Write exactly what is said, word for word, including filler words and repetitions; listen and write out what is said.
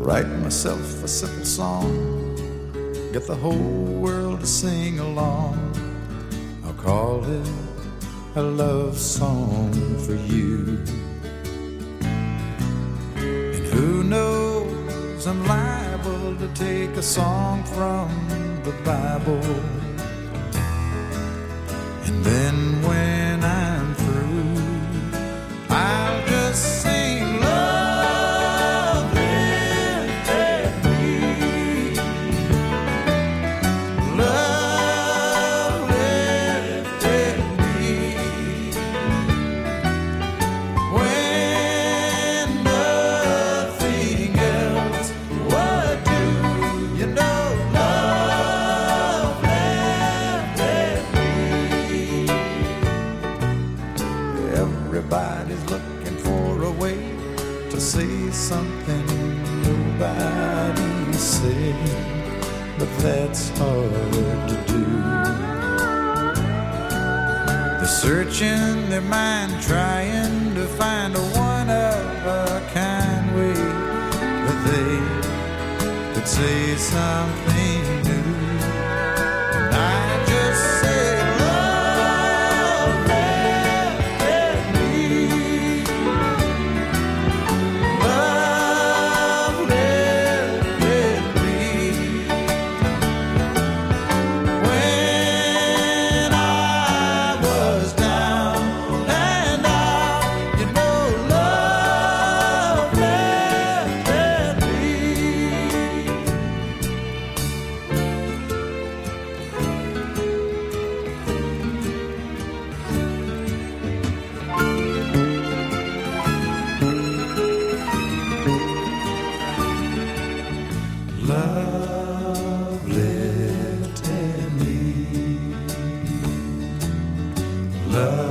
write myself a simple song, get the whole world to sing along. I'll call it a love song for you. And who knows, I'm liable to take a song from the Bible, and then when I'm through, I'll just sing love lifted me, love lifted me, when nothing else would do. You know, love lifted me. Everybody's looking for a way to say something nobody said, but that's hard to do. They're searching their mind, trying to find a one-of-a-kind way that they could say something new. And I just say love lifted me, love lifted me, when I was down and out. You know, love lifted me. Love lifted me. Love